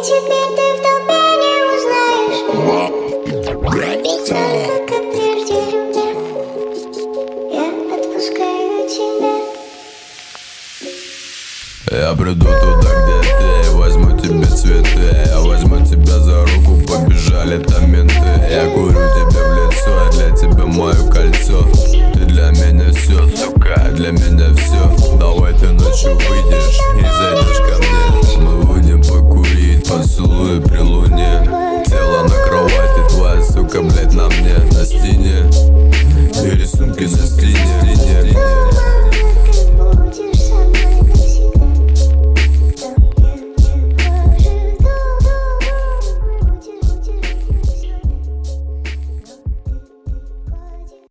теперь ты в толпе не узнаешь. Как и прежде любя, я отпускаю тебя. Я приду туда, где ты, возьму тебе цветы. Я возьму тебя за руку, побежали там менты. Я курю тебе в лицо, я для тебя мое кольцо. Ты для меня все, сука, для меня все.